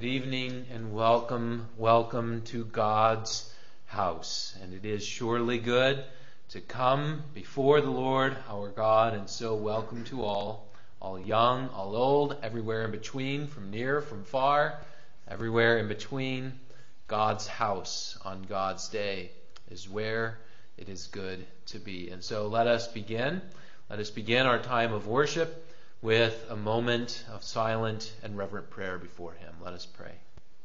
Good evening and welcome to God's house. And it is surely good to come before the Lord our God, and so welcome to all young, all old, everywhere in between, from near, from far, everywhere in between. God's house on God's day is where it is good to be. And so let us begin our time of worship with a moment of silent and reverent prayer before Him. Let us pray.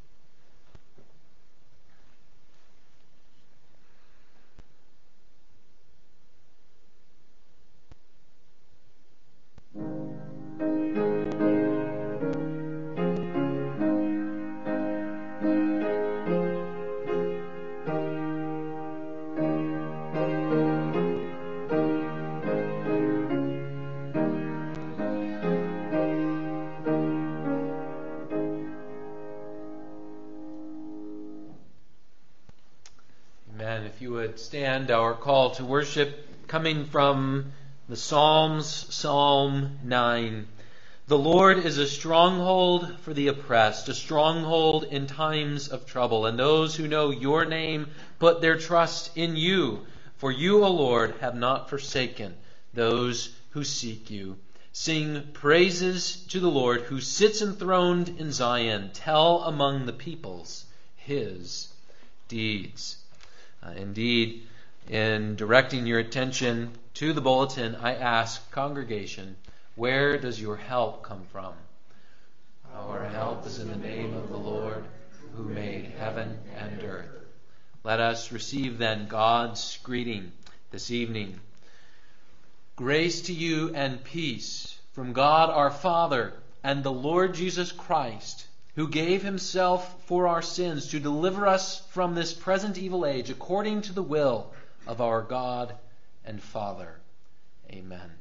If you would stand, our call to worship coming from the Psalms, Psalm 9. The Lord is a stronghold for the oppressed, a stronghold in times of trouble. And those who know your name put their trust in you. For you, O Lord, have not forsaken those who seek you. Sing praises to the Lord who sits enthroned in Zion. Tell among the peoples his deeds. Indeed, in directing your attention to the bulletin, I ask, congregation, where does your help come from? Our help is in the name of the Lord, who made heaven and earth. Let us receive then God's greeting this evening. Grace to you and peace from God our Father and the Lord Jesus Christ, who gave himself for our sins to deliver us from this present evil age, according to the will of our God and Father. Amen.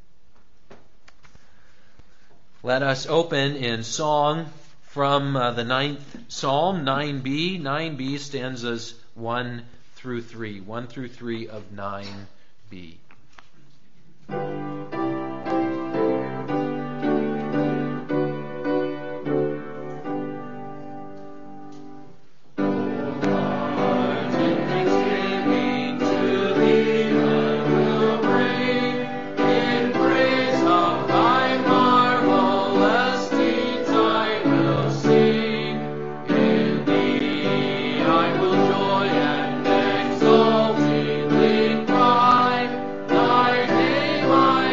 Let us open in song from the 9th Psalm, 9b. 9b, stanzas 1 through 3. 1 through 3 of 9b. Exaltedly cry, thy name I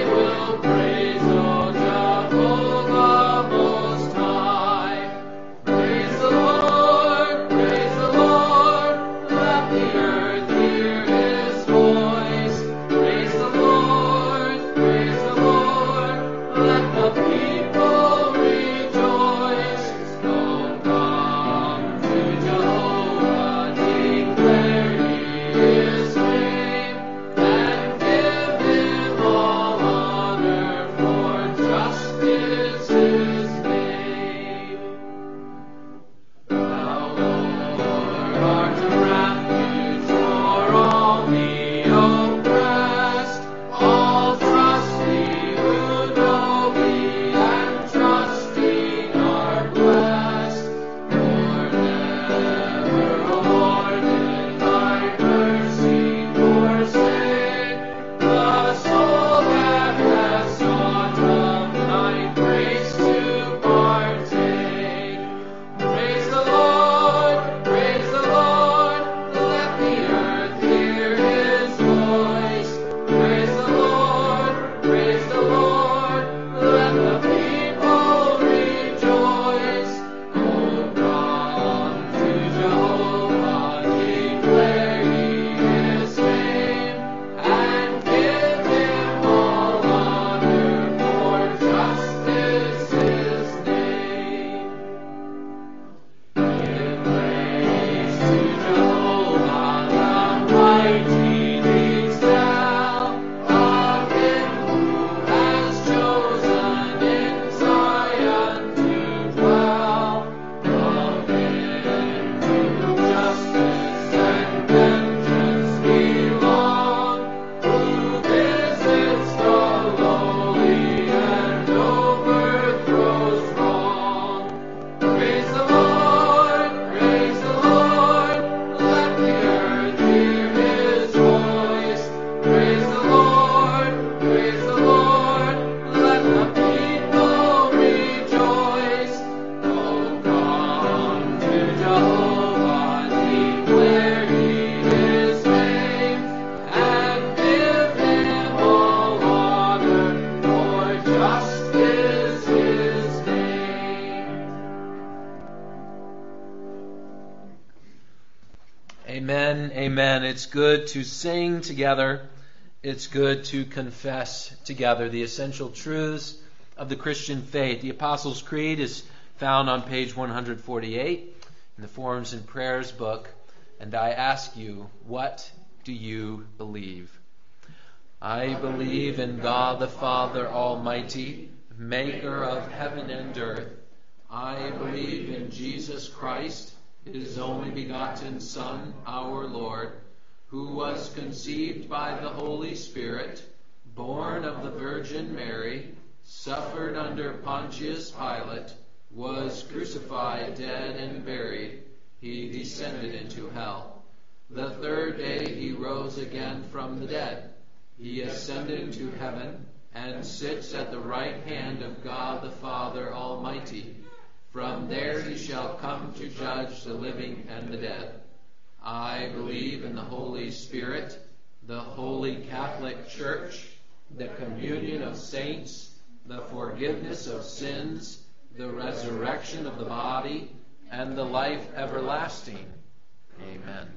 Amen. It's good to sing together. It's good to confess together the essential truths of the Christian faith. The Apostles' Creed is found on page 148 in the Forms and Prayers book. And I ask you, what do you believe? I believe in God the Father Almighty, maker of heaven and earth. I believe in Jesus Christ, His only begotten Son, our Lord, who was conceived by the Holy Spirit, born of the Virgin Mary, suffered under Pontius Pilate, was crucified, dead, and buried. He descended into hell. The third day He rose again from the dead. He ascended into heaven and sits at the right hand of God the Father Almighty. From there He shall come to judge the living and the dead. I believe in the Holy Spirit, the Holy Catholic Church, the communion of saints, the forgiveness of sins, the resurrection of the body, and the life everlasting. Amen.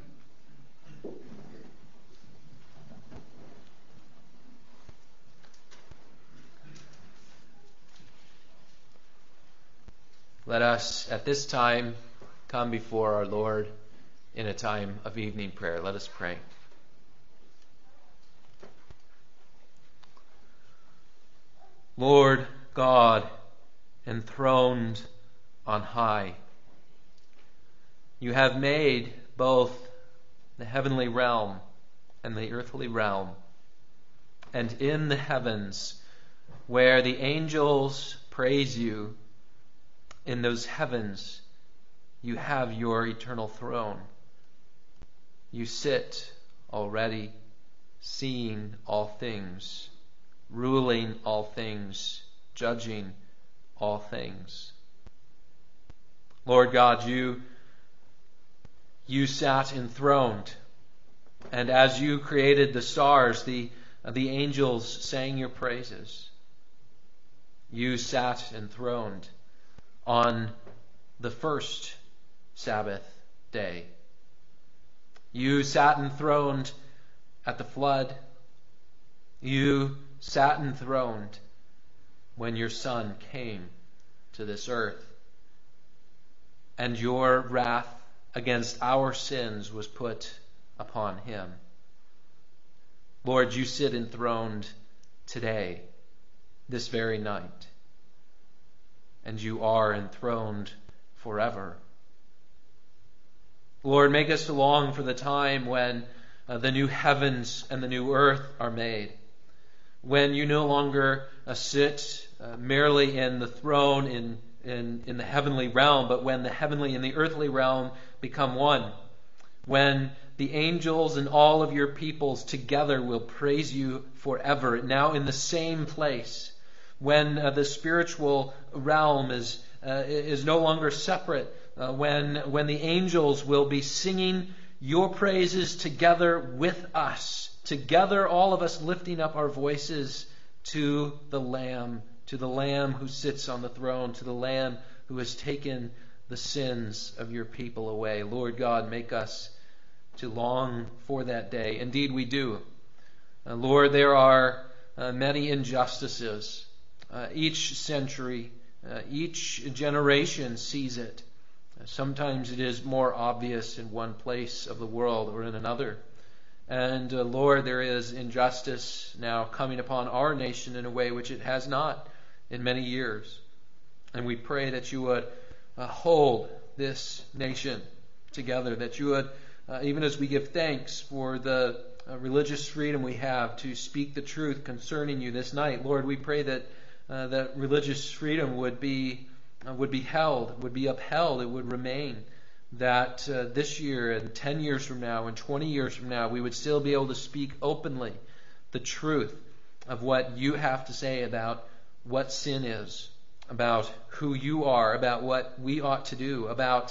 Let us, at this time, come before our Lord in a time of evening prayer. Let us pray. Lord God, enthroned on high, You have made both the heavenly realm and the earthly realm. And in the heavens, where the angels praise You, in those heavens, You have Your eternal throne. You sit already, seeing all things, ruling all things, judging all things. Lord God, You sat enthroned, and as You created the stars, the angels sang Your praises. You sat enthroned on the first Sabbath day. You sat enthroned at the flood. You sat enthroned when Your Son came to this earth, and Your wrath against our sins was put upon Him. Lord, You sit enthroned today, this very night, and You are enthroned forever. Lord, make us to long for the time when the new heavens and the new earth are made, when You no longer sit merely in the throne in the heavenly realm, but when the heavenly and the earthly realm become one, when the angels and all of Your peoples together will praise You forever, now in the same place, when the spiritual realm is no longer separate, when the angels will be singing Your praises together with us, together all of us lifting up our voices to the Lamb who sits on the throne, to the Lamb who has taken the sins of Your people away. Lord God, make us to long for that day. Indeed we do. Lord, there are many injustices. Each century, each generation sees it. Sometimes it is more obvious in one place of the world or in another. And Lord, there is injustice now coming upon our nation in a way which it has not in many years. And we pray that You would hold this nation together, that You would, even as we give thanks for the religious freedom we have to speak the truth concerning You this night, Lord, we pray that religious freedom would be held, would be upheld, it would remain, that this year and 10 years from now and 20 years from now we would still be able to speak openly the truth of what You have to say about what sin is, about who You are, about what we ought to do, about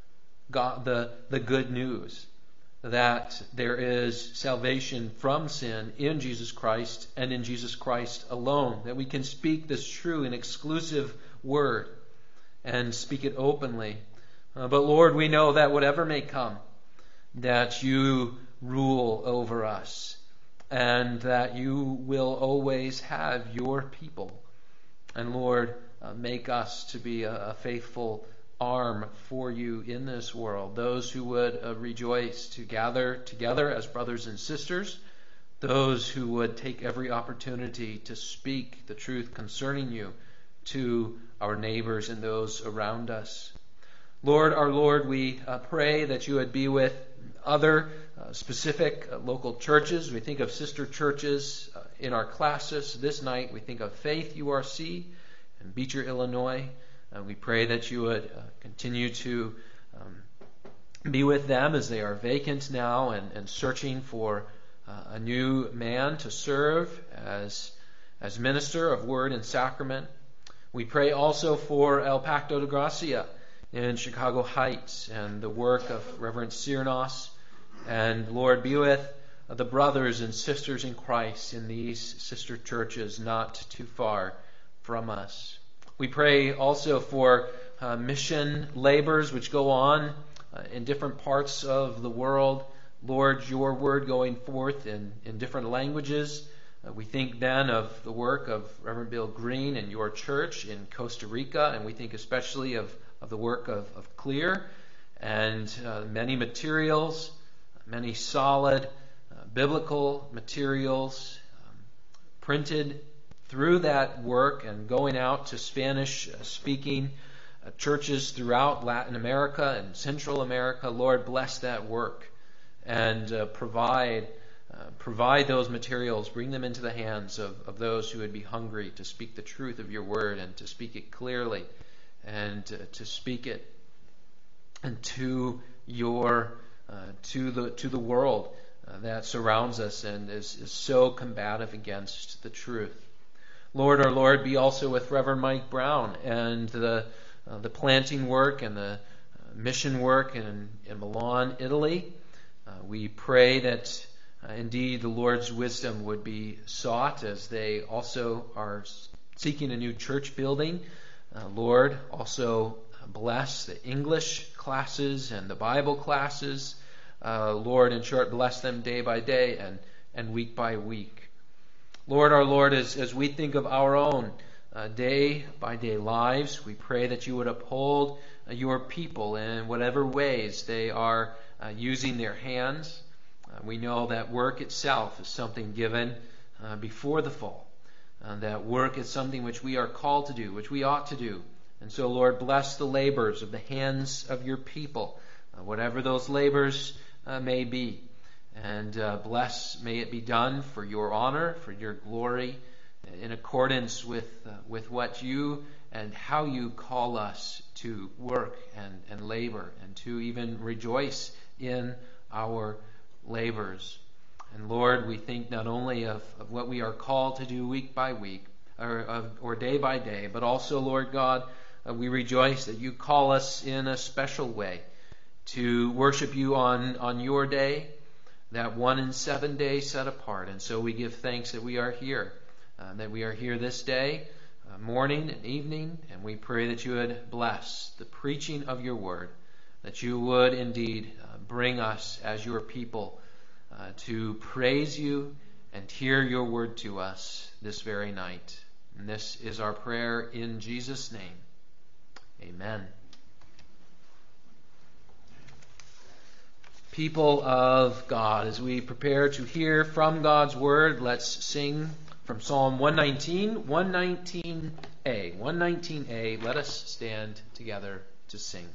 God, the good news that there is salvation from sin in Jesus Christ and in Jesus Christ alone, that we can speak this true and exclusive word and speak it openly. But Lord, we know that whatever may come, that you rule over us, and that you will always have your people. And Lord, make us to be a faithful arm for you in this world. Those who would rejoice to gather together as brothers and sisters, those who would take every opportunity to speak the truth concerning you to our neighbors and those around us. Lord, our Lord, we pray that you would be with other specific local churches. We think of sister churches in our classes this night. We think of Faith URC in Beecher, Illinois. We pray that you would continue to be with them as they are vacant now and searching for a new man to serve as minister of word and sacrament. We pray also for El Pacto de Gracia in Chicago Heights and the work of Reverend Cyrnos. And Lord, be with the brothers and sisters in Christ in these sister churches not too far from us. We pray also for mission labors which go on in different parts of the world. Lord, your word going forth in different languages. We think then of the work of Reverend Bill Green and your church in Costa Rica, and we think especially of the work of Clear and many materials, many solid biblical materials printed through that work and going out to Spanish-speaking churches throughout Latin America and Central America. Lord, bless that work and provide those materials, bring them into the hands of those who would be hungry to speak the truth of your word and to speak it clearly and to speak it and to the world that surrounds us and is so combative against the truth. Lord, our Lord, be also with Reverend Mike Brown and the planting work and the mission work in Milan, Italy. We pray that indeed the Lord's wisdom would be sought as they also are seeking a new church building. Lord, also bless the English classes and the Bible classes. Lord, in short, bless them day by day and week by week. Lord, our Lord, as we think of our own day by day lives, we pray that you would uphold your people in whatever ways they are using their hands. We know that work itself is something given before the fall. That work is something which we are called to do, which we ought to do. And so, Lord, bless the labors of the hands of your people, whatever those labors may be. And may it be done for your honor, for your glory, in accordance with what you and how you call us to work and labor and to even rejoice in our labors. And Lord, we think not only of what we are called to do week by week or day by day, but also, Lord God, we rejoice that you call us in a special way to worship you on your day, that 1 in 7 days set apart. And so we give thanks that we are here this day, morning and evening, and we pray that you would bless the preaching of your word, that you would indeed bring us as your people to praise you and hear your word to us this very night. And this is our prayer in Jesus' name. Amen. People of God, as we prepare to hear from God's word, let's sing from Psalm 119, 119a. 119a, let us stand together to sing.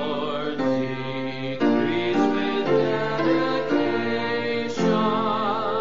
Dedication.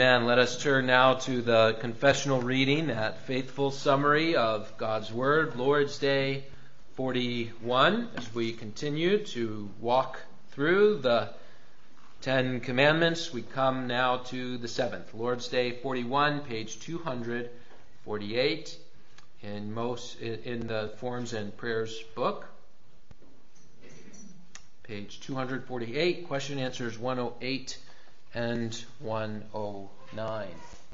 Amen. Let us turn now to the confessional reading, that faithful summary of God's Word, Lord's Day 41, as we continue to walk through the 10 Commandments. We come now to the 7th, Lord's Day 41, page 248 in the Forms and Prayers book. Page 248, question answers 108 and 109.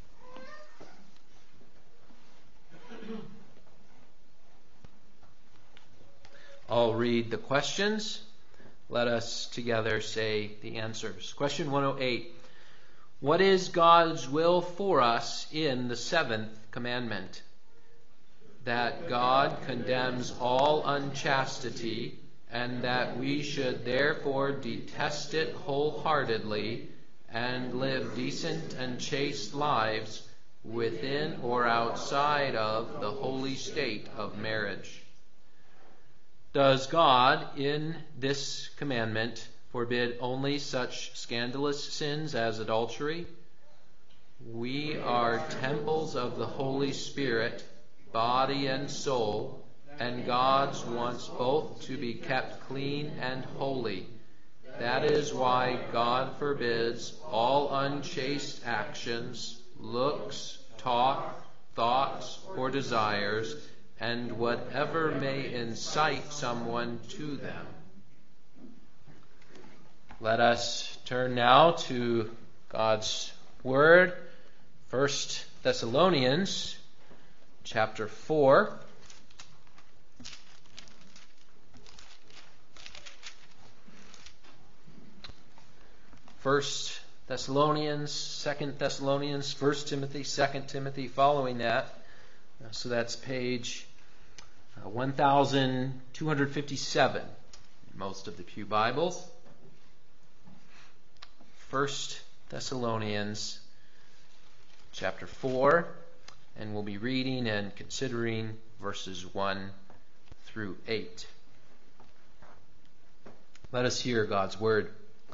I'll read the questions. Let us together say the answers. Question 108. What is God's will for us in the 7th commandment? That God condemns all unchastity, and that we should therefore detest it wholeheartedly and live decent and chaste lives within or outside of the holy state of marriage. Does God, in this commandment, forbid only such scandalous sins as adultery? We are temples of the Holy Spirit, body and soul, and God wants both to be kept clean and holy. That is why God forbids all unchaste actions, looks, talk, thoughts, or desires, and whatever may incite someone to them. Let us turn now to God's Word. 1 Thessalonians chapter 4. 1 Thessalonians, 2 Thessalonians, 1 Timothy, 2 Timothy, following that. So that's page 1257 in most of the Pew Bibles. 1 Thessalonians chapter 4, and we'll be reading and considering verses 1 through 8. Let us hear God's Word.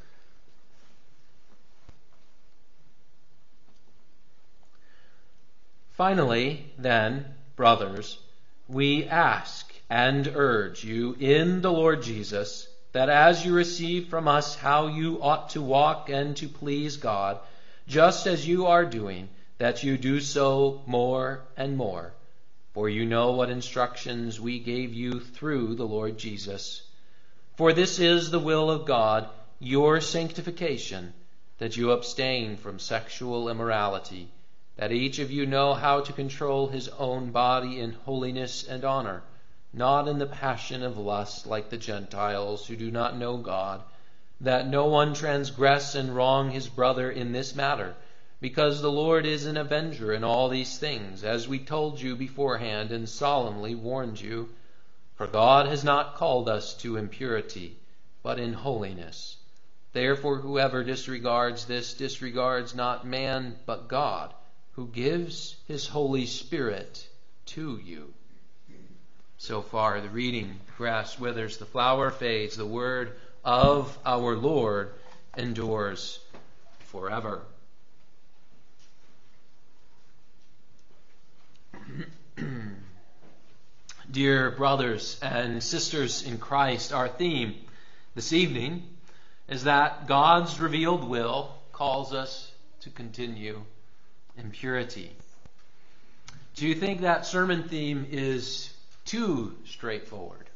Finally, then, brothers, we ask and urge you in the Lord Jesus that as you receive from us how you ought to walk and to please God, just as you are doing, that you do so more and more. For you know what instructions we gave you through the Lord Jesus. For this is the will of God, your sanctification, that you abstain from sexual immorality, that each of you know how to control his own body in holiness and honor, not in the passion of lust like the Gentiles who do not know God, that no one transgress and wrong his brother in this matter, because the Lord is an avenger in all these things, as we told you beforehand and solemnly warned you. For God has not called us to impurity, but in holiness. Therefore whoever disregards this disregards not man, but God, who gives his Holy Spirit to you. So far the reading. The grass withers, the flower fades, the word of our Lord endures forever. Dear brothers and sisters in Christ, our theme this evening is that God's revealed will calls us to continue in purity. Do you think that sermon theme is too straightforward?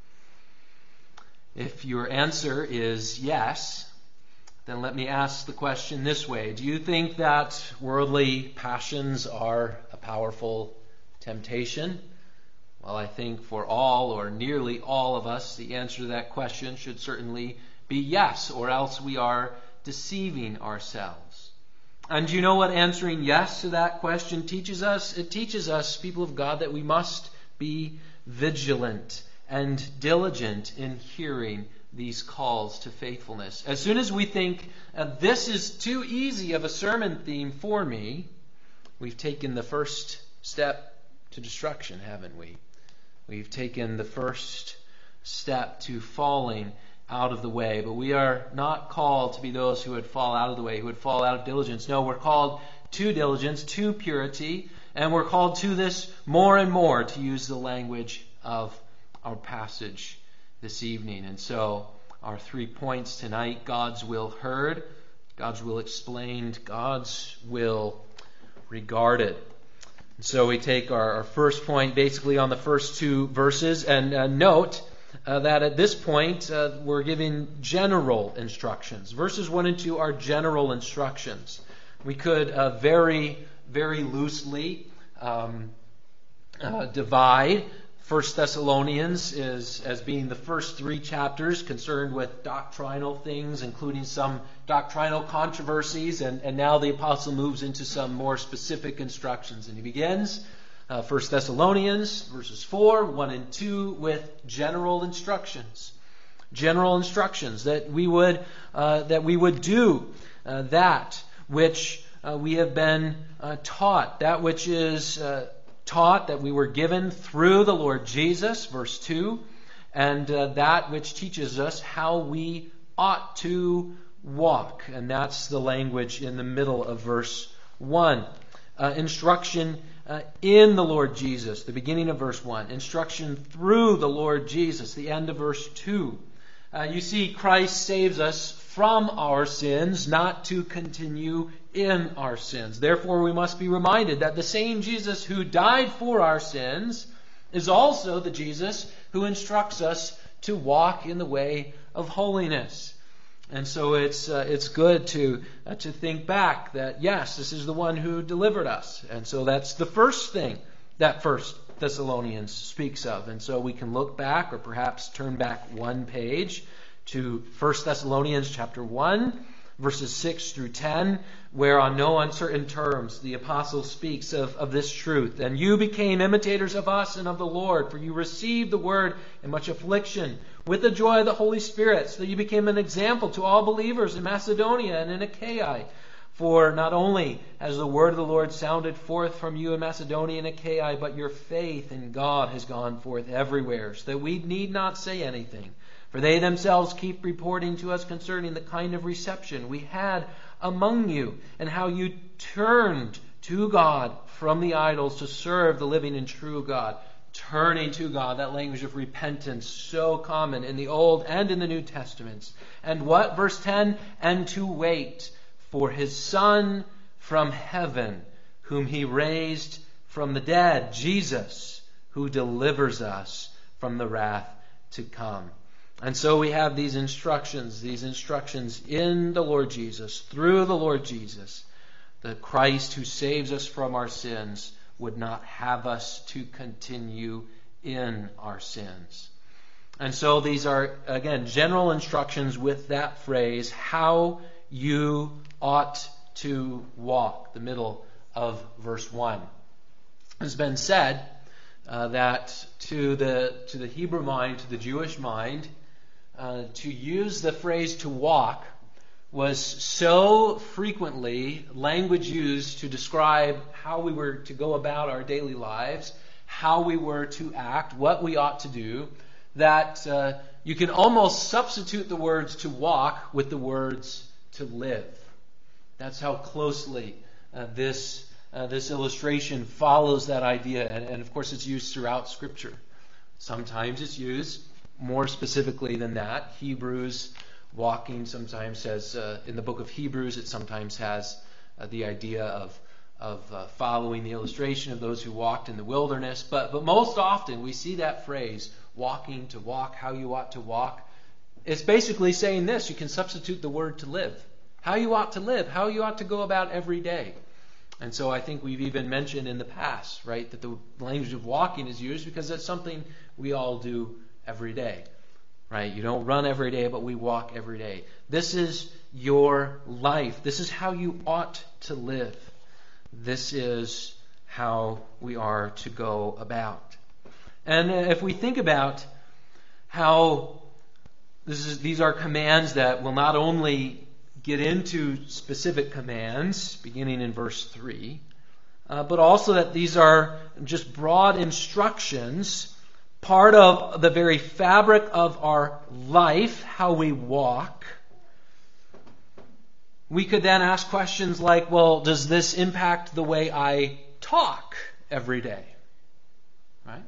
If your answer is yes, then let me ask the question this way. Do you think that worldly passions are a powerful temptation? Well, I think for all or nearly all of us, the answer to that question should certainly be yes, or else we are deceiving ourselves. And do you know what answering yes to that question teaches us? It teaches us, people of God, that we must be vigilant and diligent in hearing these calls to faithfulness. As soon as we think, this is too easy of a sermon theme for me, we've taken the first step to destruction, haven't we? We've taken the first step to falling out of the way. But we are not called to be those who would fall out of the way, who would fall out of diligence. No, we're called to diligence, to purity, and we're called to this more and more, to use the language of our passage this evening. And so our 3 points tonight: God's will heard, God's will explained, God's will regarded. And so we take our first point basically on the first 2 verses, and note that at this point we're giving general instructions. Verses 1 and 2 are general instructions. We could very, very loosely divide 1 Thessalonians as being the first 3 chapters concerned with doctrinal things, including some doctrinal controversies, and now the apostle moves into some more specific instructions. And he begins 1 Thessalonians verses 4, 1 and 2 with general instructions. General instructions that we would do that which we have been taught, that which is taught, that we were given through the Lord Jesus, verse 2, and that which teaches us how we ought to walk. And that's the language in the middle of verse 1. Instruction in the Lord Jesus, the beginning of verse 1. Instruction through the Lord Jesus, the end of verse 2. You see, Christ saves us from our sins, not to continue in our sins. Therefore, we must be reminded that the same Jesus who died for our sins is also the Jesus who instructs us to walk in the way of holiness. And so it's good to think back that, yes, this is the one who delivered us. And so that's the first thing that 1 Thessalonians speaks of. And so we can look back, or perhaps turn back one page to 1 Thessalonians chapter 1, verses 6 through 10, where on no uncertain terms the apostle speaks of this truth. And you became imitators of us and of the Lord, for you received the word in much affliction, with the joy of the Holy Spirit, so that you became an example to all believers in Macedonia and in Achaia. For not only has the word of the Lord sounded forth from you in Macedonia and Achaia, but your faith in God has gone forth everywhere, so that we need not say anything. For they themselves keep reporting to us concerning the kind of reception we had among you, and how you turned to God from the idols to serve the living and true God. Turning to God, that language of repentance, so common in the Old and in the New Testaments. And what? Verse 10, and to wait for His Son from heaven, whom He raised from the dead, Jesus, who delivers us from the wrath to come. And so we have these instructions in the Lord Jesus, through the Lord Jesus. The Christ who saves us from our sins would not have us to continue in our sins. And so these are, again, general instructions with that phrase, how you ought to walk, the middle of verse 1. It has been said that to the Hebrew mind, to the Jewish mind, to use the phrase to walk was so frequently language used to describe how we were to go about our daily lives, how we were to act, what we ought to do, that you can almost substitute the words to walk with the words to live. That's how closely this illustration follows that idea. And of course it's used throughout Scripture. Sometimes it's used more specifically than that. Hebrews, walking sometimes has, in the book of Hebrews, it sometimes has the idea of following the illustration of those who walked in the wilderness. But most often we see that phrase, walking, to walk, how you ought to walk. It's basically saying this. You can substitute the word to live. How you ought to live, how you ought to go about every day. And so I think we've even mentioned in the past, right, that the language of walking is used because it's something we all do every day. Right? You don't run every day, but we walk every day. This is your life. This is how you ought to live. This is how we are to go about. And if we think about how these are commands that will not only get into specific commands, beginning in verse 3, but also that these are just broad instructions part of the very fabric of our life, how we walk, we could then ask questions like, well, does this impact the way I talk every day? Right?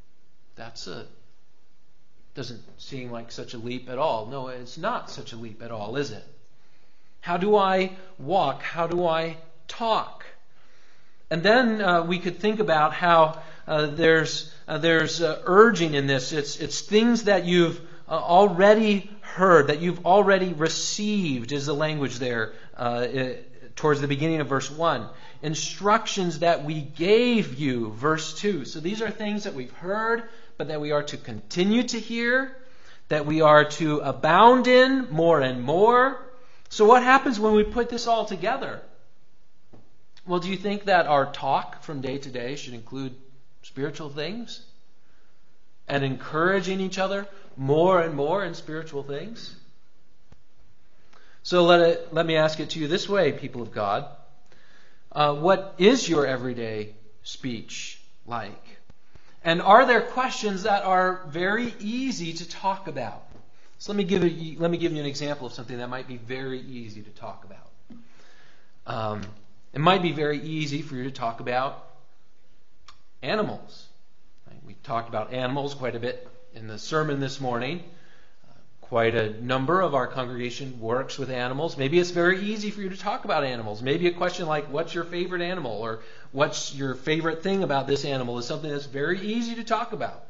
Doesn't seem like such a leap at all. No, it's not such a leap at all, is it? How do I walk? How do I talk? And then we could think about how there's urging in this. It's things that you've already heard, that you've already received, is the language there towards the beginning of verse 1. Instructions that we gave you, verse 2. So these are things that we've heard, but that we are to continue to hear, that we are to abound in more and more. So what happens when we put this all together? Well, do you think that our talk from day to day should include spiritual things? And encouraging each other more and more in spiritual things? So let me ask it to you this way, people of God. What is your everyday speech like? And are there questions that are very easy to talk about? So let me give you an example of something that might be very easy to talk about. It might be very easy for you to talk about animals. We talked about animals quite a bit in the sermon this morning. Quite a number of our congregation works with animals. Maybe it's very easy for you to talk about animals. Maybe a question like, what's your favorite animal? Or what's your favorite thing about this animal is something that's very easy to talk about.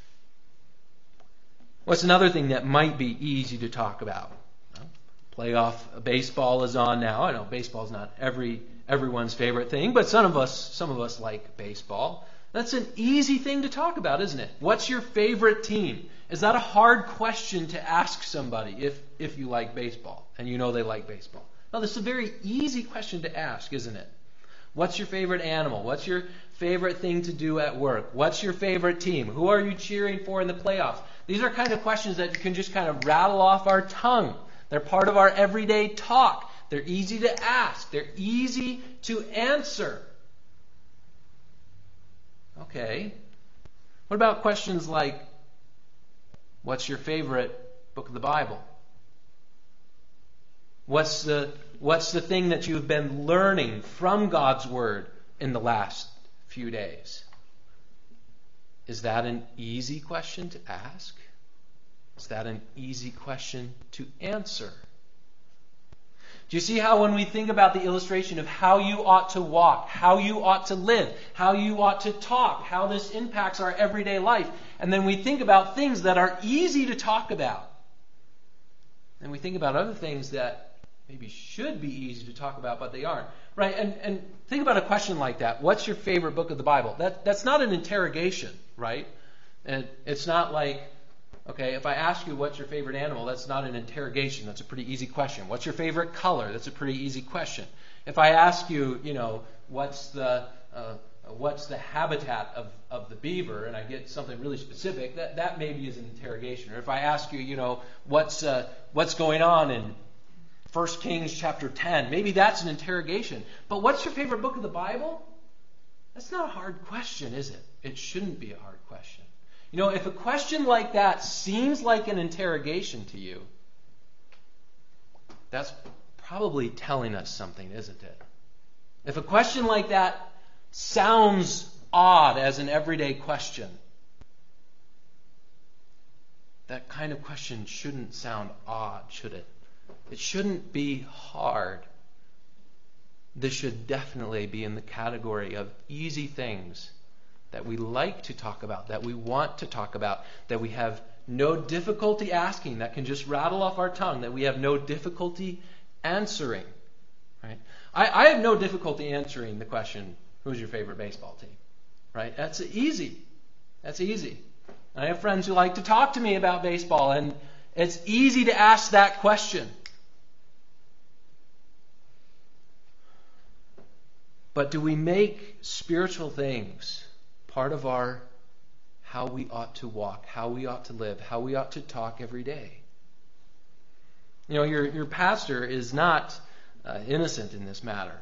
What's another thing that might be easy to talk about? Playoff baseball is on now. I know baseball is not everyone's favorite thing, but some of us like baseball. That's an easy thing to talk about, isn't it? What's your favorite team? Is that a hard question to ask somebody if you like baseball and you know they like baseball? No, this is a very easy question to ask, isn't it? What's your favorite animal? What's your favorite thing to do at work? What's your favorite team? Who are you cheering for in the playoffs? These are kind of questions that you can just kind of rattle off our tongue. They're part of our everyday talk. They're easy to ask. They're easy to answer. Okay. What about questions like, what's your favorite book of the Bible? What's the thing that you've been learning from God's Word in the last few days? Is that an easy question to ask? Is that an easy question to answer? Do you see how when we think about the illustration of how you ought to walk, how you ought to live, how you ought to talk, how this impacts our everyday life, and then we think about things that are easy to talk about, and we think about other things that maybe should be easy to talk about, but they aren't. Right? And think about a question like that. What's your favorite book of the Bible? That's not an interrogation, right? And it's not like, okay, if I ask you what's your favorite animal, that's not an interrogation. That's a pretty easy question. What's your favorite color? That's a pretty easy question. If I ask you, what's the habitat of the beaver, and I get something really specific, that maybe is an interrogation. Or if I ask you, what's going on in 1 Kings chapter 10, maybe that's an interrogation. But what's your favorite book of the Bible? That's not a hard question, is it? It shouldn't be a hard question. If a question like that seems like an interrogation to you, that's probably telling us something, isn't it? If a question like that sounds odd as an everyday question, that kind of question shouldn't sound odd, should it? It shouldn't be hard. This should definitely be in the category of easy things that we like to talk about, that we want to talk about, that we have no difficulty asking, that can just rattle off our tongue, that we have no difficulty answering. Right? I have no difficulty answering the question, who's your favorite baseball team? Right? That's easy. That's easy. I have friends who like to talk to me about baseball, and it's easy to ask that question. But do we make spiritual things part of how we ought to walk, how we ought to live, how we ought to talk every day? Your pastor is not innocent in this matter.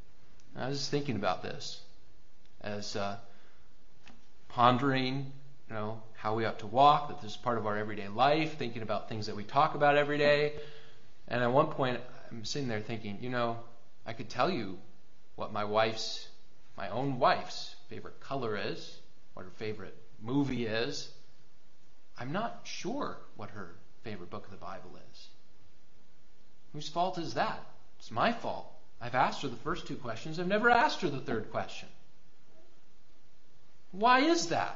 I was just thinking about this as pondering how we ought to walk, that this is part of our everyday life, thinking about things that we talk about every day. And at one point, I'm sitting there thinking, I could tell you what my own wife's favorite color is, what her favorite movie is. I'm not sure what her favorite book of the Bible is. Whose fault is that? It's my fault. I've asked her the first two questions. I've never asked her the third question. Why is that?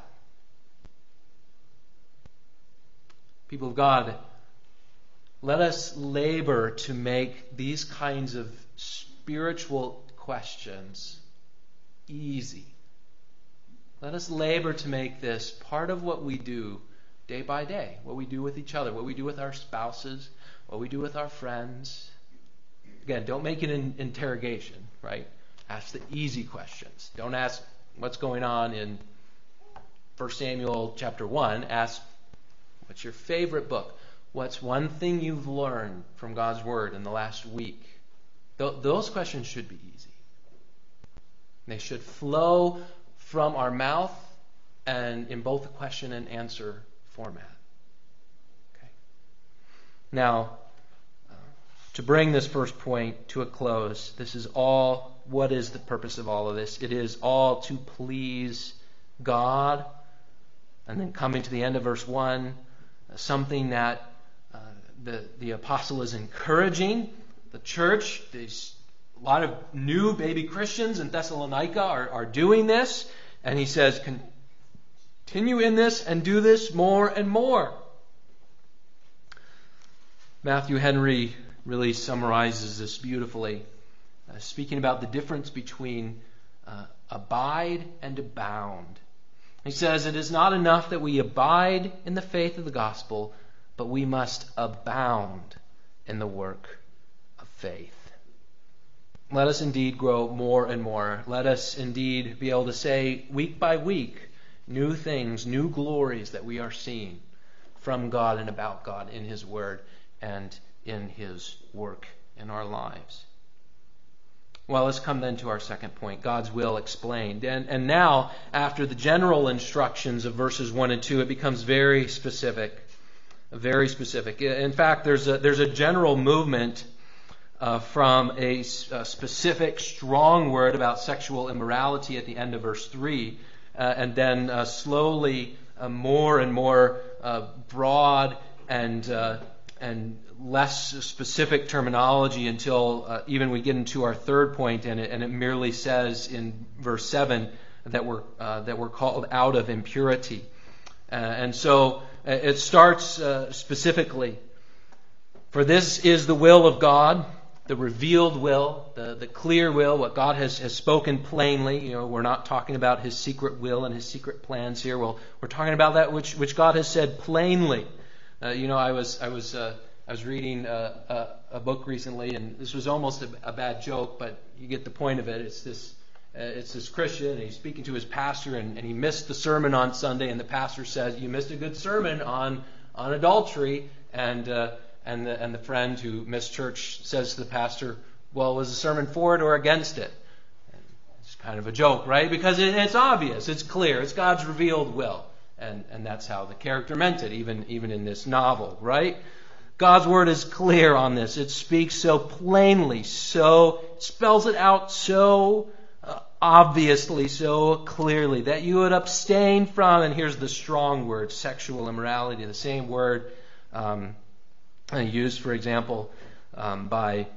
People of God, let us labor to make these kinds of spiritual questions easy. Let us labor to make this part of what we do day by day, what we do with each other, what we do with our spouses, what we do with our friends. Again, don't make it an interrogation, right? Ask the easy questions. Don't ask what's going on in 1 Samuel chapter 1. Ask, what's your favorite book? What's one thing you've learned from God's Word in the last week? Those questions should be easy. They should flow from our mouth and in both the question and answer format. Okay. Now, to bring this first point to a close, this is all, what is the purpose of all of this? It is all to please God. And then coming to the end of verse 1, something that the apostle is encouraging the church. A lot of new baby Christians in Thessalonica are doing this. And he says, continue in this and do this more and more. Matthew Henry really summarizes this beautifully, speaking about the difference between abide and abound. He says, it is not enough that we abide in the faith of the gospel, but we must abound in the work of faith. Let us indeed grow more and more. Let us indeed be able to say week by week new things, new glories that we are seeing from God and about God in His Word and in His work in our lives. Well, let's come then to our second point, God's will explained. And now, after the general instructions of verses 1 and 2, it becomes very specific. Very specific. In fact, there's a general movement from a specific strong word about sexual immorality at the end of verse 3, and then slowly more and more broad and less specific terminology until even we get into our third point, and it merely says in verse 7 that we're called out of impurity. And so it starts specifically, for this is the will of God, the revealed will, the clear will, what God has spoken plainly. We're not talking about His secret will and His secret plans here. We're talking about that which God has said plainly. I was reading a book recently, and this was almost a bad joke, but you get the point of it. It's this Christian, and he's speaking to his pastor, and he missed the sermon on Sunday, and the pastor says, "You missed a good sermon on adultery," and the friend who missed church says to the pastor, "Well, was the sermon for it or against it?" And it's kind of a joke, right? Because it's obvious, it's clear, it's God's revealed will, and that's how the character meant it, even in this novel, right? God's word is clear on this. It speaks so plainly, so spells it out so obviously, so clearly, that you would abstain from, and here's the strong word, sexual immorality, the same word used, for example, by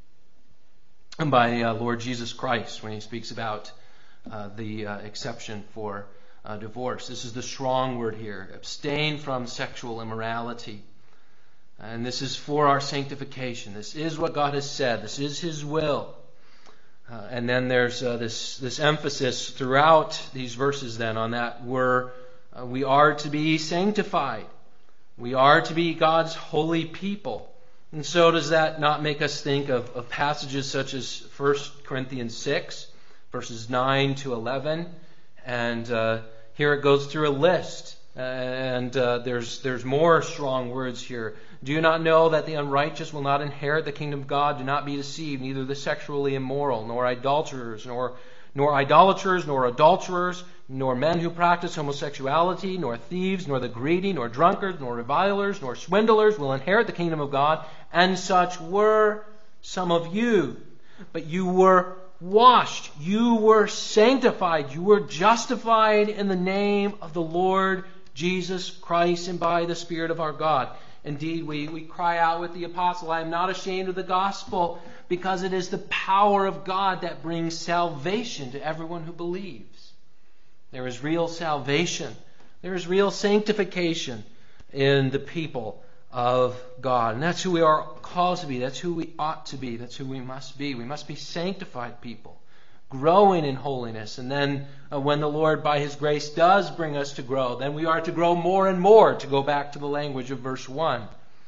Lord Jesus Christ when He speaks about the exception for divorce. This is the strong word here. Abstain from sexual immorality. And this is for our sanctification. This is what God has said. This is His will. And then there's this emphasis throughout these verses then on that we are to be sanctified. We are to be God's holy people. And so does that not make us think of passages such as 1 Corinthians 6, verses 9 to 11. And here it goes through a list. And there's more strong words here. Do you not know that the unrighteous will not inherit the kingdom of God? Do not be deceived. Neither the sexually immoral, nor idolaters, nor idolaters, nor adulterers, nor men who practice homosexuality, nor thieves, nor the greedy, nor drunkards, nor revilers, nor swindlers will inherit the kingdom of God. And such were some of you. But you were washed, you were sanctified, you were justified in the name of the Lord Jesus Christ and by the Spirit of our God. Indeed, we cry out with the apostle, I am not ashamed of the gospel, because it is the power of God that brings salvation to everyone who believes. There is real salvation. There is real sanctification in the people of God. And that's who we are called to be. That's who we ought to be. That's who we must be. We must be sanctified people, growing in holiness. And then when the Lord, by His grace, does bring us to grow, then we are to grow more and more, to go back to the language of verse 1.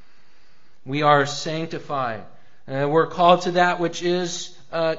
We are sanctified. And we're called to that which is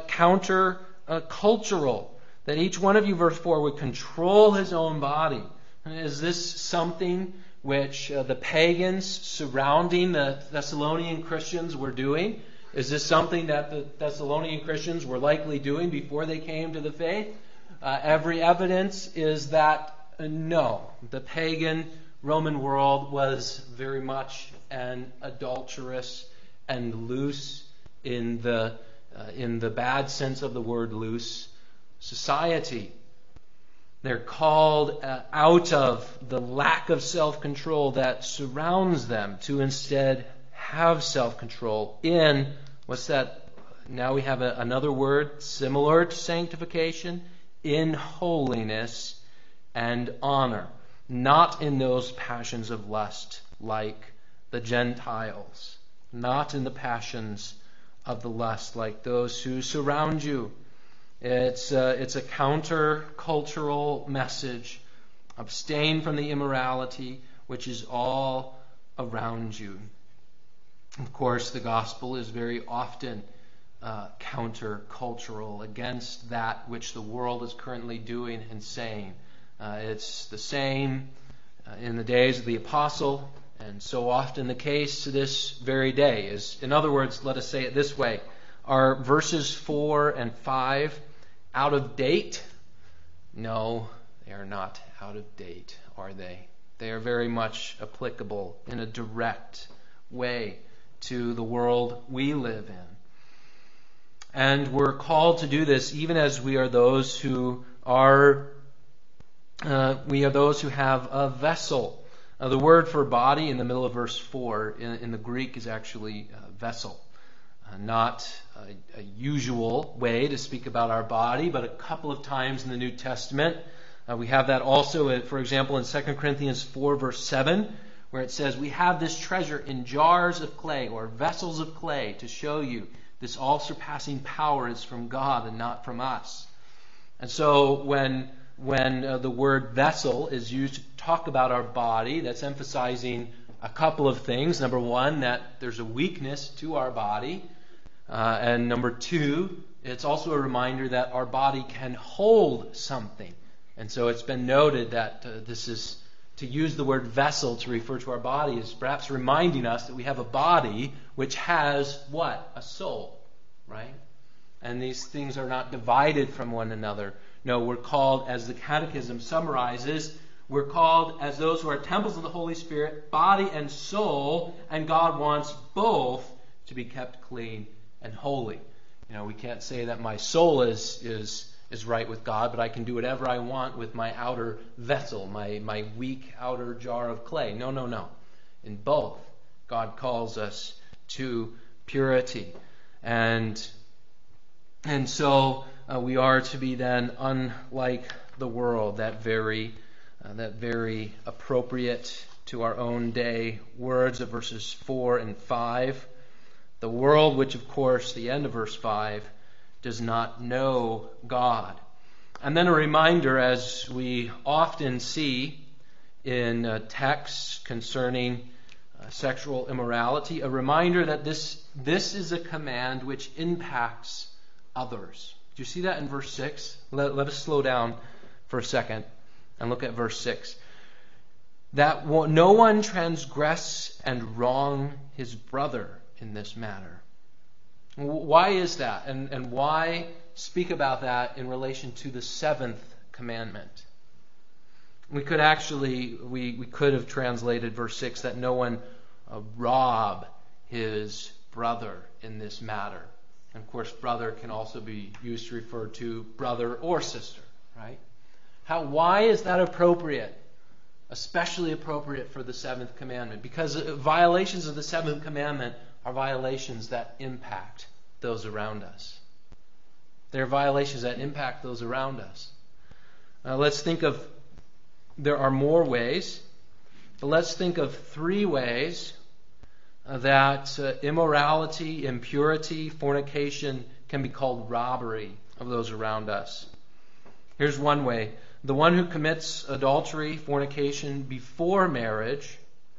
counter-cultural. That each one of you, verse 4, would control his own body. Is this something which the pagans surrounding the Thessalonian Christians were doing? Is this something that the Thessalonian Christians were likely doing before they came to the faith? Every evidence is that no. The pagan Roman world was very much an adulterous and loose, in the bad sense of the word loose, society. They're called out of the lack of self-control that surrounds them to instead have self-control in, what's that? Now we have another word similar to sanctification, in holiness and honor. Not in those passions of lust like the Gentiles. Not in the passions of the lust like those who surround you. It's a counter-cultural message. Abstain from the immorality which is all around you. Of course, the gospel is very often counter-cultural, against that which the world is currently doing and saying. It's the same in the days of the apostle, and so often the case to this very day. In other words, let us say it this way. Are verses 4 and 5 out of date? No, they are not out of date, are they? They are very much applicable in a direct way to the world we live in. And we're called to do this even as we are those who have a vessel. The word for body in the middle of verse 4 in the Greek is actually vessel. Not a usual way to speak about our body, but a couple of times in the New Testament. We have that also, for example, in 2 Corinthians 4, verse 7, where it says, we have this treasure in jars of clay, or vessels of clay, to show you this all-surpassing power is from God and not from us. And so when the word vessel is used to talk about our body, that's emphasizing a couple of things. Number one, that there's a weakness to our body. And number two, it's also a reminder that our body can hold something. And so it's been noted that this is, to use the word vessel to refer to our body, is perhaps reminding us that we have a body which has what? A soul, right? And these things are not divided from one another. No, we're called, as the Catechism summarizes, we're called as those who are temples of the Holy Spirit, body and soul, and God wants both to be kept clean and holy. You know, we can't say that my soul is right with God, but I can do whatever I want with my outer vessel, my weak outer jar of clay. No. In both, God calls us to purity. And so we are to be then unlike the world, that very appropriate to our own day words of verses 4 and 5. The world, which of course, the end of verse 5, does not know God. And then a reminder, as we often see in texts concerning sexual immorality, a reminder that this is a command which impacts others. Do you see that in verse 6? Let us slow down for a second and look at verse 6. That no one transgress and wrong his brother in this matter. Why is that? And why speak about that in relation to the seventh commandment. We could actually, we could have translated verse 6 that no one rob his brother in this matter. And of course, brother can also be used to refer to brother or sister, right? Why is that appropriate? Especially appropriate for the seventh commandment. Because violations of the seventh commandment are violations that impact those around us. They're violations that impact those around us. Let's think of, there are more ways, but let's think of 3 ways that immorality, impurity, fornication can be called robbery of those around us. Here's one way. The one who commits adultery, fornication before marriage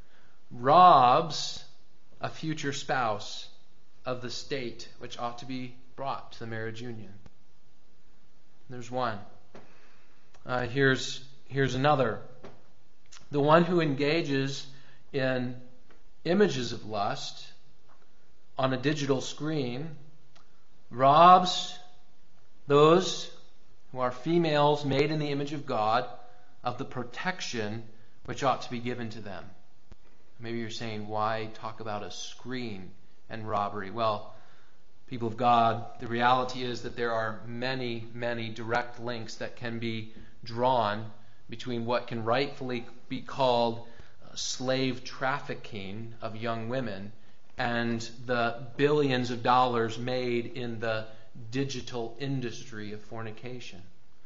robs a future spouse of the state which ought to be brought to the marriage union. There's one. Here's another. The one who engages in images of lust on a digital screen robs those who are females made in the image of God of the protection which ought to be given to them. Maybe you're saying, why talk about a screen and robbery? Well, people of God, the reality is that there are many, many direct links that can be drawn between what can rightfully be called slave trafficking of young women and the billions of dollars made in the digital industry of fornication.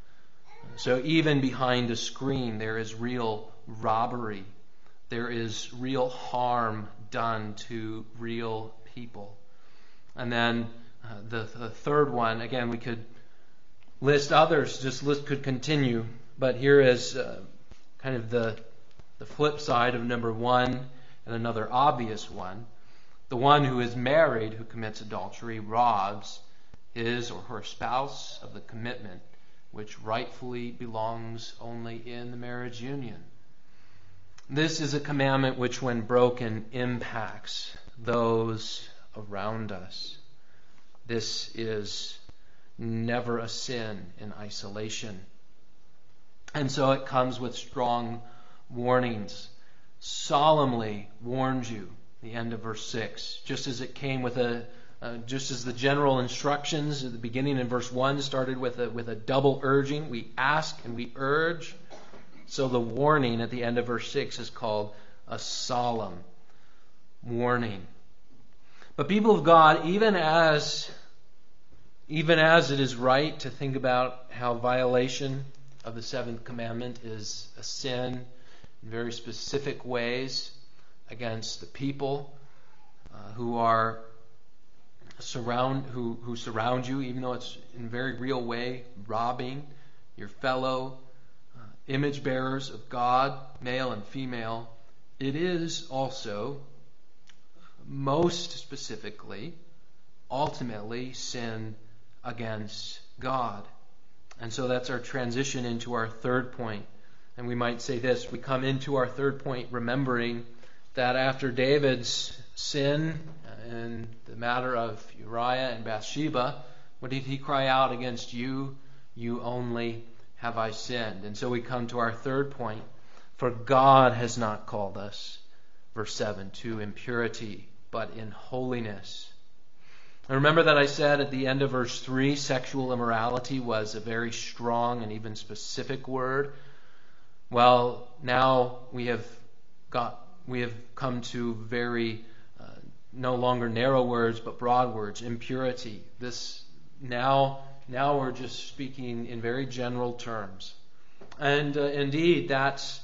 So even behind a screen there is real robbery. There is real harm done to real people. And then the third one, again, we could list others, could continue, but here is kind of the flip side of number 1 and another obvious one. The one who is married who commits adultery robs his or her spouse of the commitment which rightfully belongs only in the marriage union. This is a commandment which, when broken, impacts those around us. This is never a sin in isolation. And so it comes with strong warnings. Solemnly warns you, the end of verse 6. Just as it came with just as the general instructions at the beginning in verse 1 started with a double urging, we ask and we urge. So the warning at the end of verse 6 is called a solemn warning. But people of God, even as it is right to think about how violation of the seventh commandment is a sin in very specific ways against the people who surround you, even though it's in a very real way robbing your fellow image bearers of God, male and female, it is also most specifically, ultimately, sin against God. And so that's our transition into our third point. And we might say this, we come into our third point remembering that after David's sin in the matter of Uriah and Bathsheba, what did he cry out against? You only have I sinned. And so we come to our third point. For God has not called us, verse 7, to impurity, but in holiness. And remember that I said at the end of verse 3, sexual immorality was a very strong and even specific word. Well, now we have come to very no longer narrow words, but broad words. Impurity. Now we're just speaking in very general terms, and indeed that's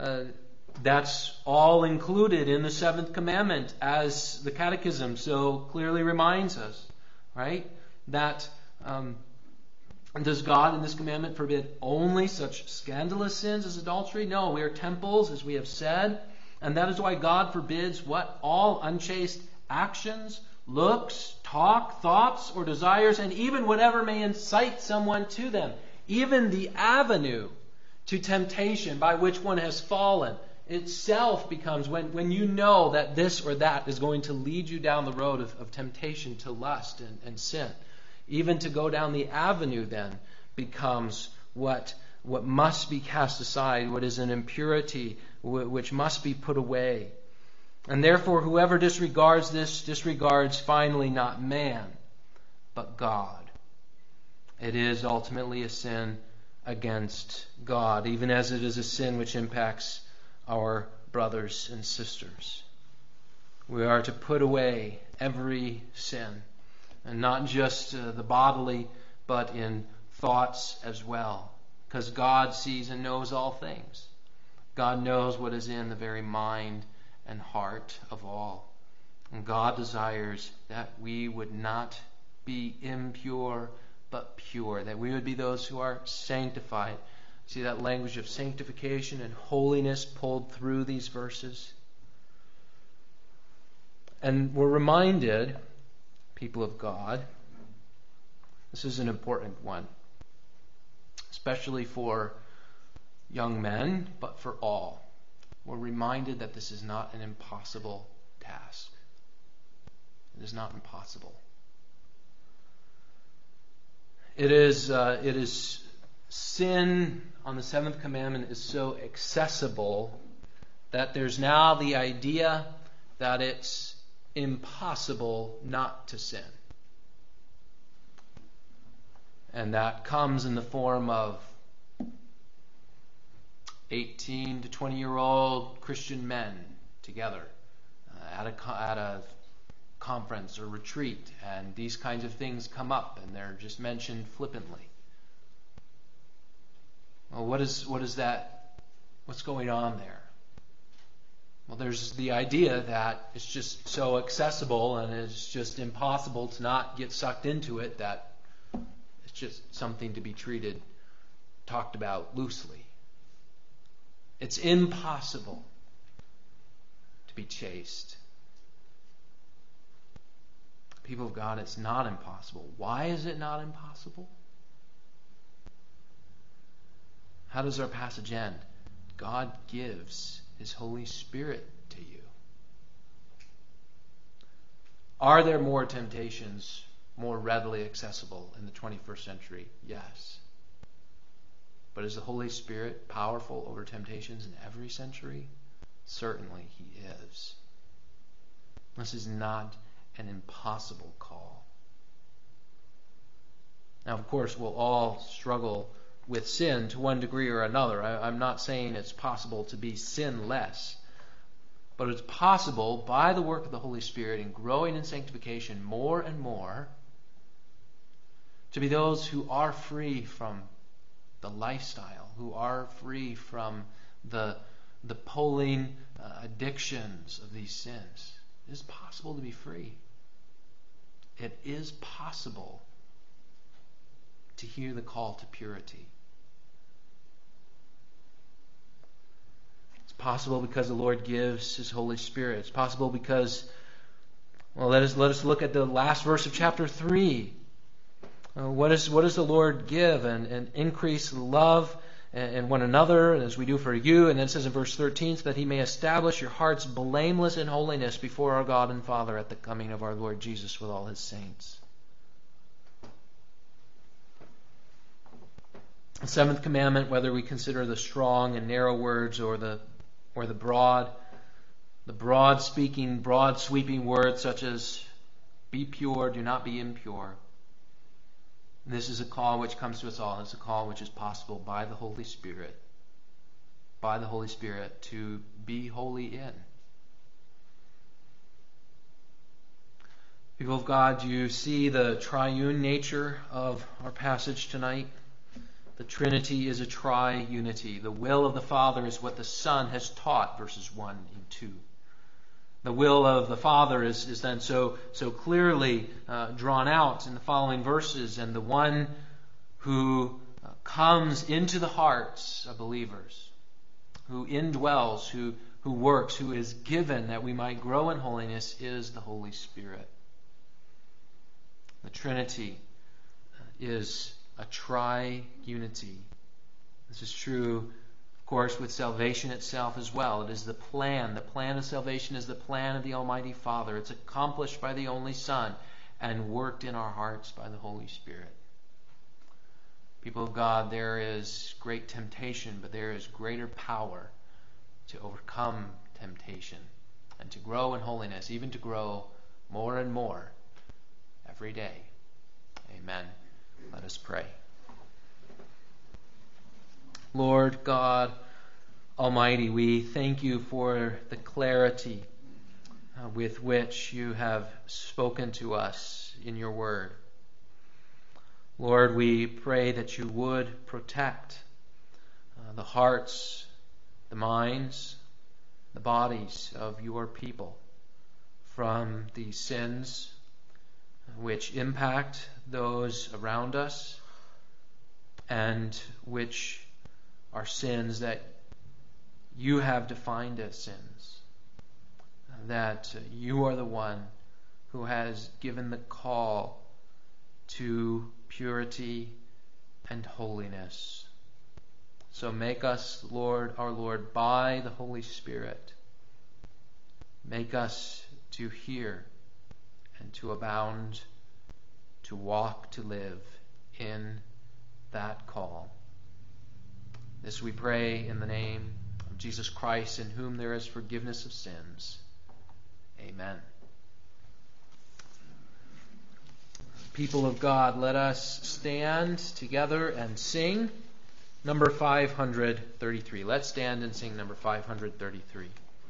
all included in the seventh commandment, as the Catechism so clearly reminds us, right? That does God in this commandment forbid only such scandalous sins as adultery? No, we are temples, as we have said, and that is why God forbids what? All unchaste actions, looks, talk, thoughts, or desires, and even whatever may incite someone to them. Even the avenue to temptation by which one has fallen itself becomes, when you know that this or that is going to lead you down the road of temptation to lust and sin, Even to go down the avenue then becomes what must be cast aside, what is an impurity, which must be put away. And therefore, whoever disregards this disregards finally not man, but God. It is ultimately a sin against God, even as it is a sin which impacts our brothers and sisters. We are to put away every sin, and not just the bodily, but in thoughts as well, because God sees and knows all things. God knows what is in the very mind and heart of all. And God desires that we would not be impure, but pure, that we would be those who are sanctified. See that language of sanctification and holiness pulled through these verses? And we're reminded, people of God, this is an important one, especially for young men, but for all. We're reminded that this is not an impossible task. It is not impossible. It is sin on the seventh commandment is so accessible that there's now the idea that it's impossible not to sin. And that comes in the form of 18 to 20-year-old Christian men together at a conference or retreat, and these kinds of things come up, and they're just mentioned flippantly. Well, what is that? What's going on there? Well, there's the idea that it's just so accessible and it's just impossible to not get sucked into it, that it's just something to be talked about loosely. It's impossible to be chaste. People of God, it's not impossible. Why is it not impossible? How does our passage end? God gives His Holy Spirit to you. Are there more temptations more readily accessible in the 21st century? Yes. But is the Holy Spirit powerful over temptations in every century? Certainly He is. This is not an impossible call. Now, of course, we'll all struggle with sin to one degree or another. I'm not saying it's possible to be sinless, but it's possible by the work of the Holy Spirit in growing in sanctification more and more to be those who are free from the lifestyle, who are free from the pulling addictions of these sins. It is possible to be free. It is possible to hear the call to purity. It's possible because the Lord gives His Holy Spirit. It's possible because, well, let us look at the last verse of chapter 3. What does the Lord give and increase love in one another, as we do for you? And then it says in verse 13, so that He may establish your hearts blameless in holiness before our God and Father at the coming of our Lord Jesus with all His saints. The seventh commandment, whether we consider the strong and narrow words or the broad speaking, broad sweeping words such as be pure, do not be impure. This is a call which comes to us all. It's a call which is possible by the Holy Spirit. By the Holy Spirit to be holy in. People of God, do you see the triune nature of our passage tonight? The Trinity is a tri-unity. The will of the Father is what the Son has taught, verses 1 and 2. The will of the Father is then so clearly drawn out in the following verses, and the one who comes into the hearts of believers, who indwells, who works, who is given that we might grow in holiness, is the Holy Spirit. The Trinity is a tri-unity. This is true, of course, with salvation itself as well. It is the plan. The plan of salvation is the plan of the Almighty Father. It's accomplished by the only Son. and worked in our hearts by the Holy Spirit. People of God, there is great temptation, but there is greater power to overcome temptation and to grow in holiness, even to grow more and more every day. Amen. Let us pray. Lord God Almighty, we thank you for the clarity with which you have spoken to us in your word. Lord, we pray that you would protect the hearts, the minds, the bodies of your people from these sins which impact those around us and which are sins that you have defined as sins. That you are the one who has given the call to purity and holiness. So make us, Lord, our Lord, by the Holy Spirit, make us to hear and to abound, to walk, to live in that call. This we pray in the name of Jesus Christ, in whom there is forgiveness of sins. Amen. People of God, let us stand together and sing number 533. Let's stand and sing number 533.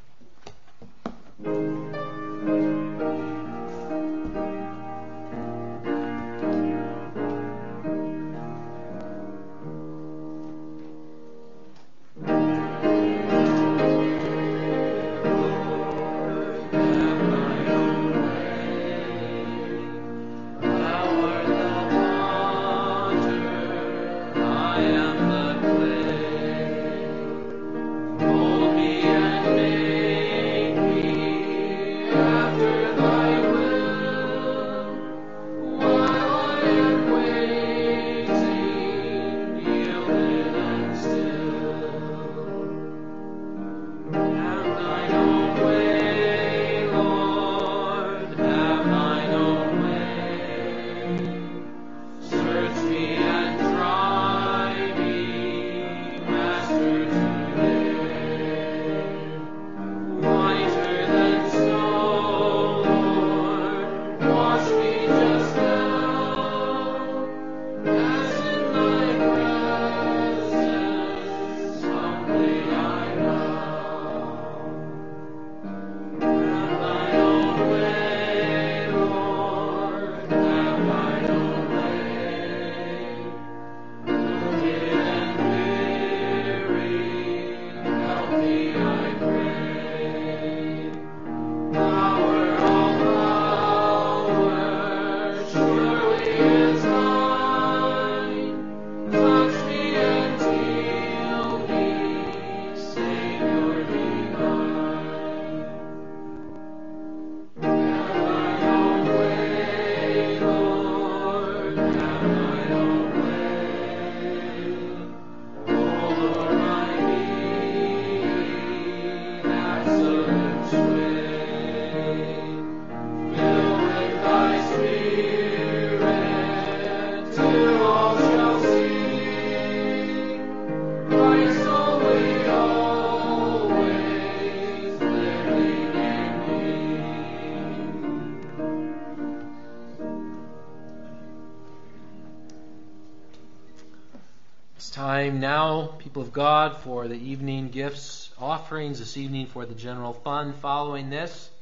Time now, people of God, for the evening gifts offerings this evening for the general fund. Following this,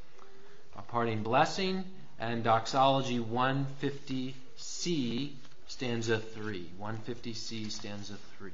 a parting blessing and doxology 150C stanza 3. 150C stanza 3.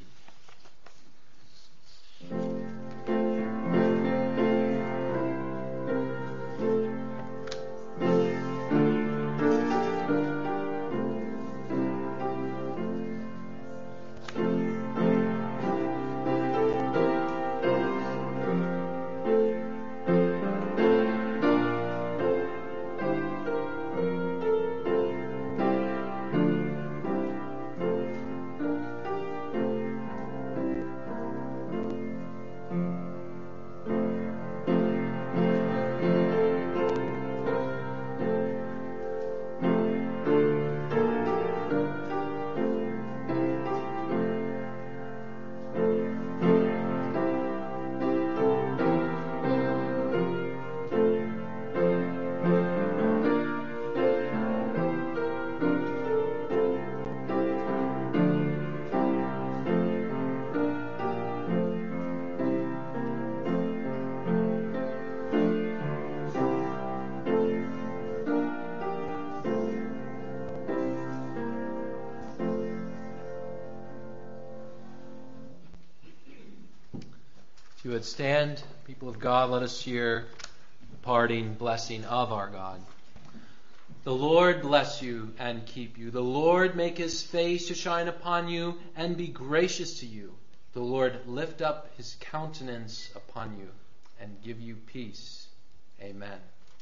If you would stand, people of God, let us hear the parting blessing of our God. The Lord bless you and keep you. The Lord make his face to shine upon you and be gracious to you. The Lord lift up his countenance upon you and give you peace. Amen.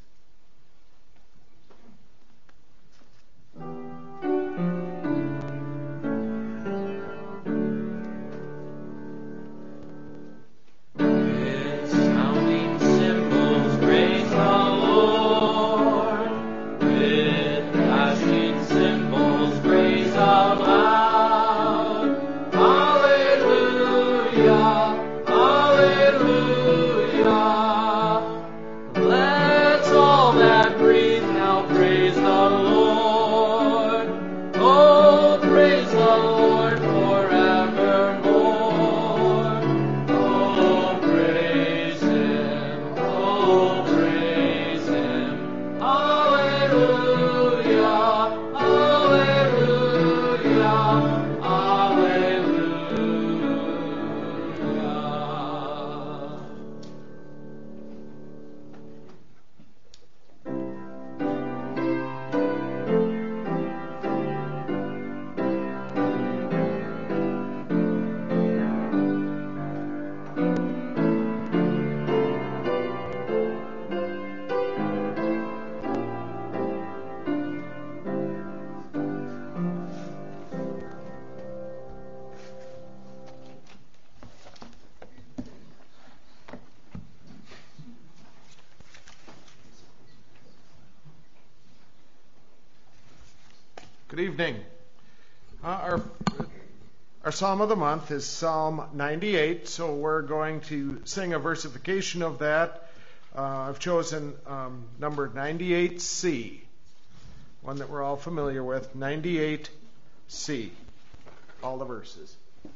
Good evening. Our psalm of the month is Psalm 98, so we're going to sing a versification of that. I've chosen number 98C, one that we're all familiar with, 98C, all the verses.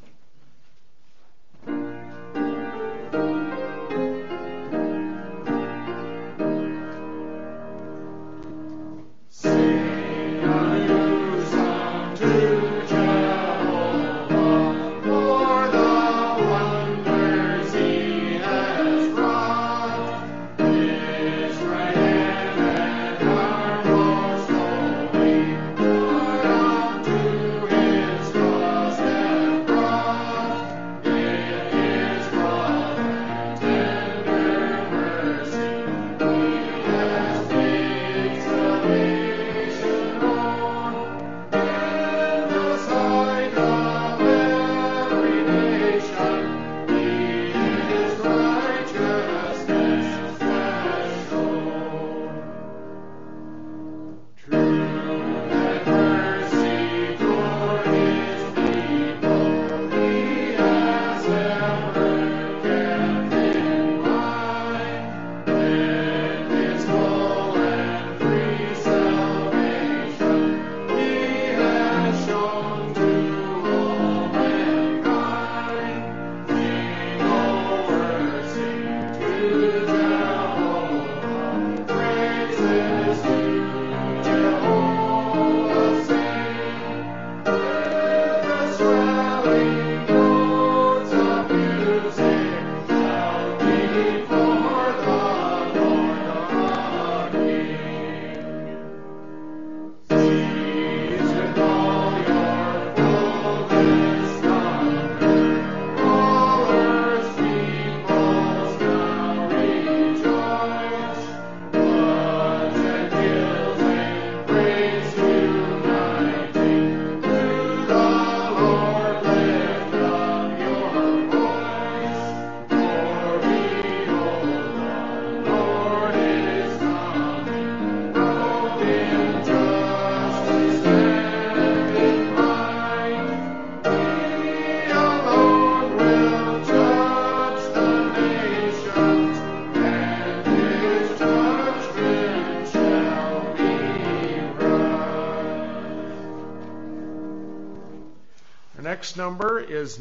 Next number is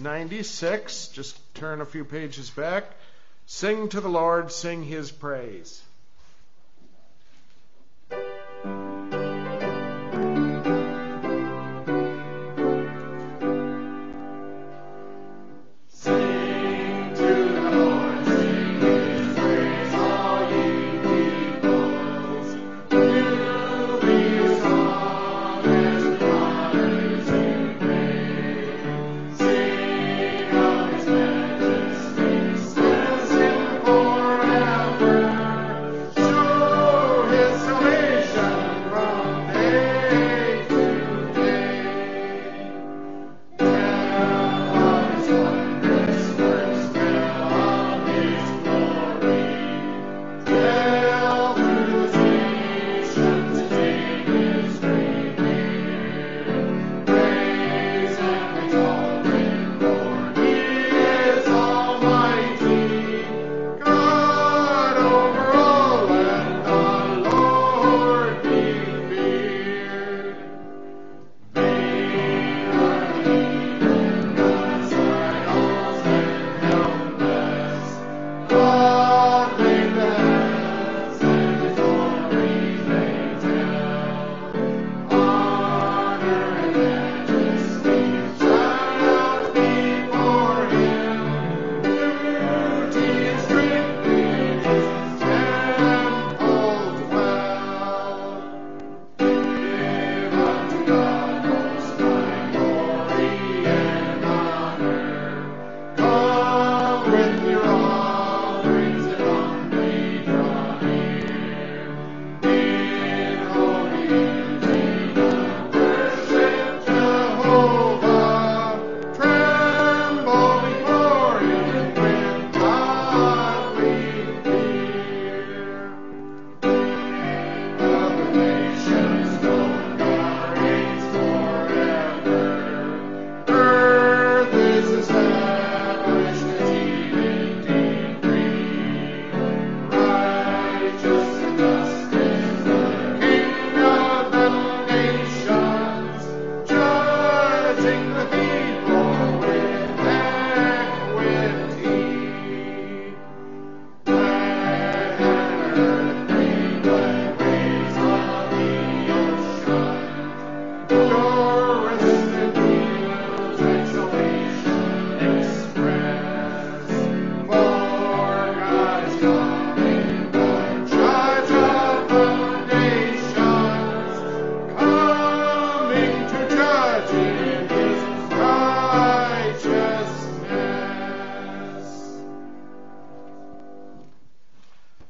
96. Just turn a few pages back. Sing to the Lord, sing his praise. Sing to the Lord.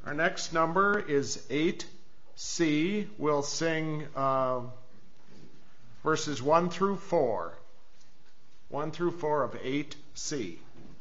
Our next number is 8C. We'll sing verses 1 through 4. 1 through 4 of 8C.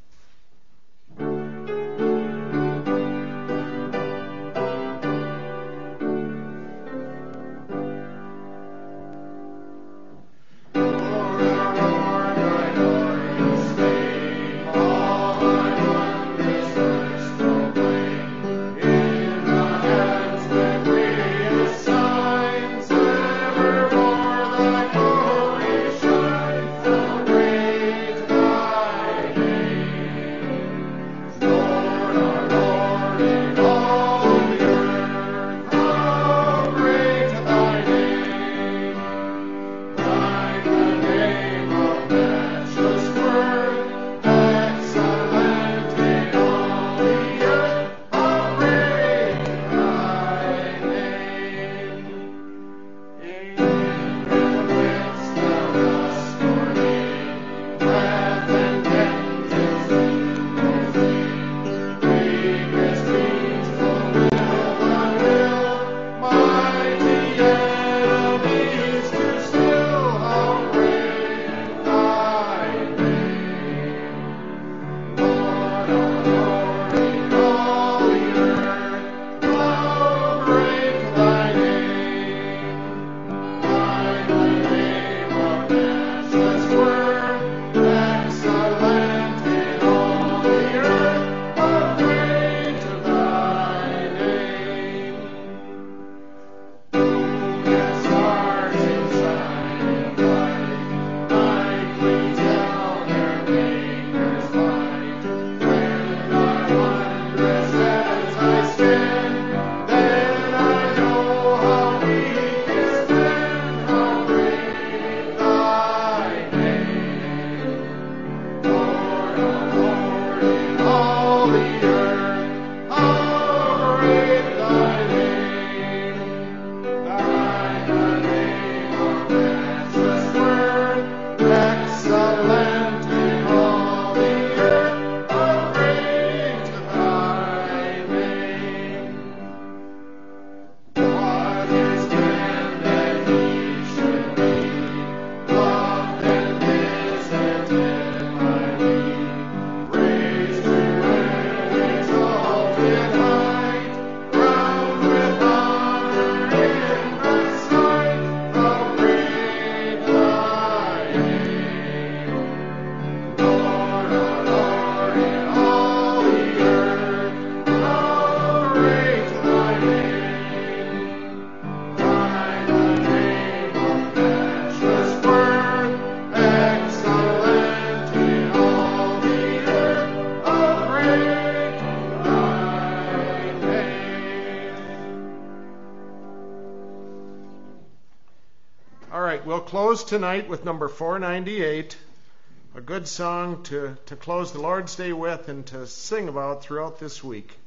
We'll close tonight with number 498, a good song to close the Lord's Day with and to sing about throughout this week.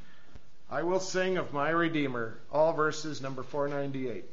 I will sing of my Redeemer, all verses number 498.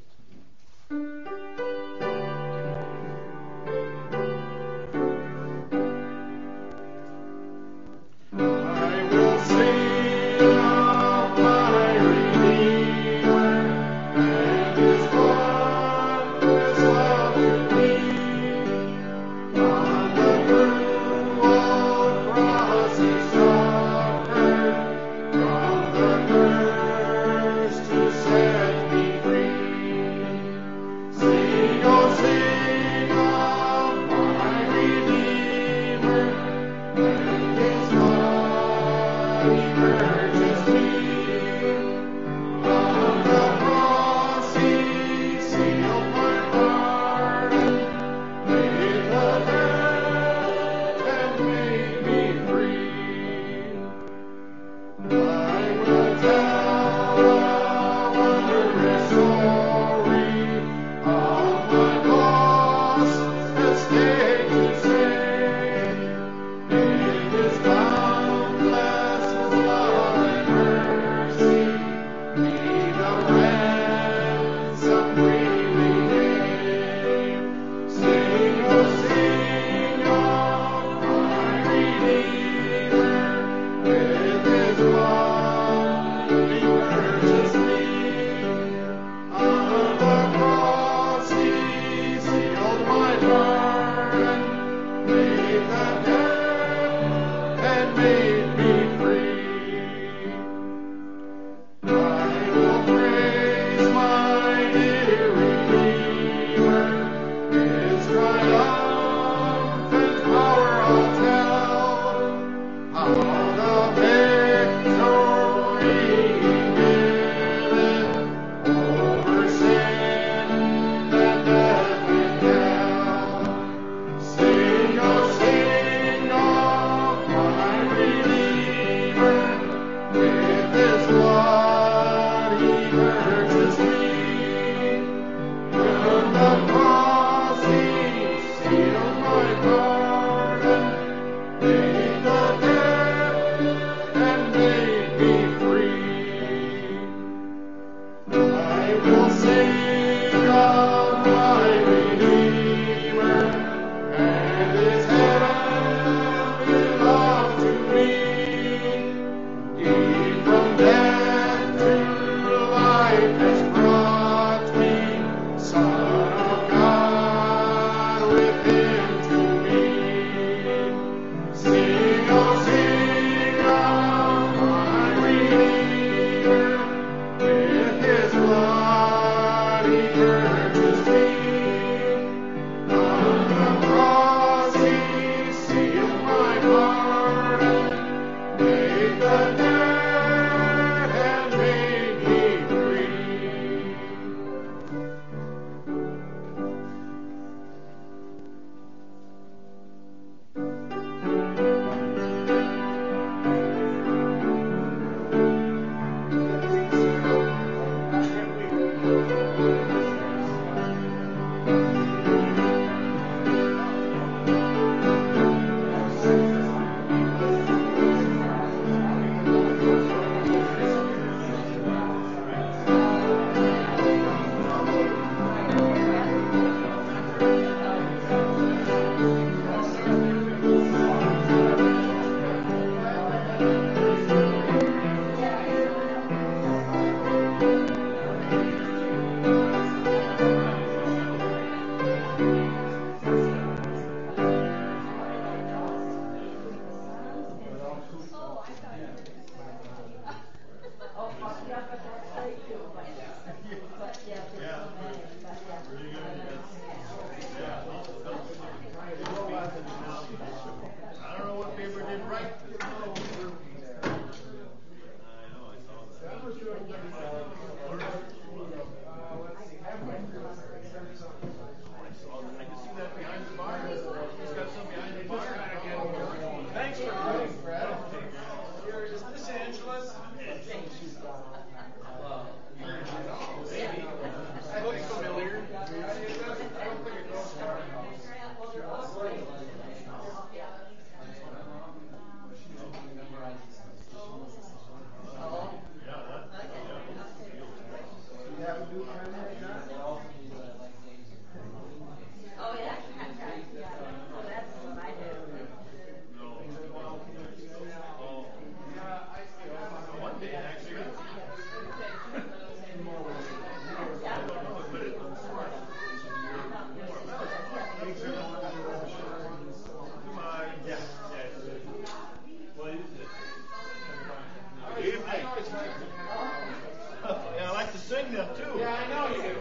Yeah, I like to sing them too. Yeah, I know you do.